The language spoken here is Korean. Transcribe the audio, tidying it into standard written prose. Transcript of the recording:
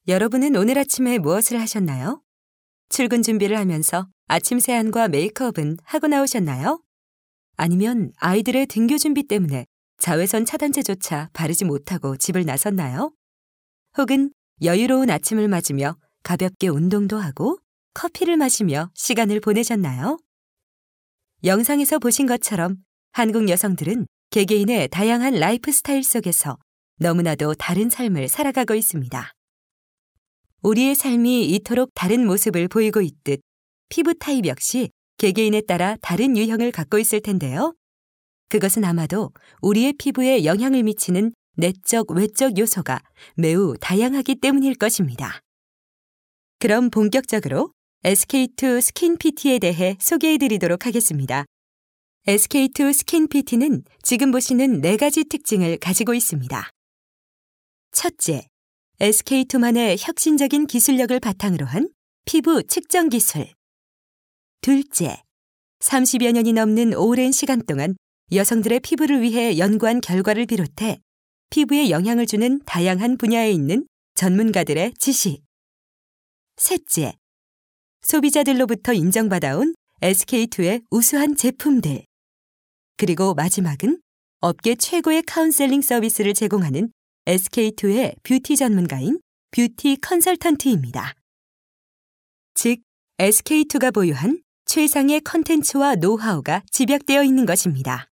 여러분은 오늘 아침에 무엇을 하셨나요? 출근 준비를 하면서 아침 세안과 메이크업은 하고 나오셨나요? 아니면 아이들의 등교 준비 때문에 자외선 차단제조차 바르지 못하고 집을 나섰나요? 혹은 여유로운 아침을 맞으며 가볍게 운동도 하고 커피를 마시며 시간을 보내셨나요? 영상에서 보신 것처럼 한국 여성들은 개개인의 다양한 라이프 스타일 속에서 너무나도 다른 삶을 살아가고 있습니다. 우리의 삶이 이토록 다른 모습을 보이고 있듯 피부 타입 역시 개개인에 따라 다른 유형을 갖고 있을 텐데요. 그것은 아마도 우리의 피부에 영향을 미치는 내적, 외적 요소가 매우 다양하기 때문일 것입니다. 그럼 본격적으로 SK2 스킨 PT에 대해 소개해드리도록 하겠습니다. SK2 스킨 PT는 지금 보시는 4가지 특징을 가지고 있습니다. 첫째, SK2만의 혁신적인 기술력을 바탕으로 한 피부 측정 기술. 둘째, 30여 년이 넘는 오랜 시간 동안 여성들의 피부를 위해 연구한 결과를 비롯해 피부에 영향을 주는 다양한 분야에 있는 전문가들의 지식. 셋째, 소비자들로부터 인정받아온 SK2의 우수한 제품들. 그리고 마지막은 업계 최고의 카운셀링 서비스를 제공하는 SK2의 뷰티 전문가인 뷰티 컨설턴트입니다. 즉, SK2가 보유한 최상의 컨텐츠와 노하우가 집약되어 있는 것입니다.